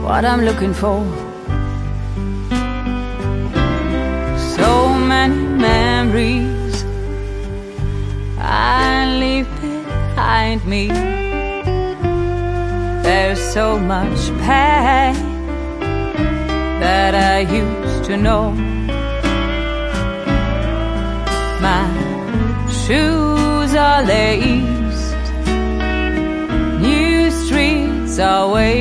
what I'm looking for. So many memories I leave behind me. There's so much pain that I used to know. My shoes are laced, new streets are waiting.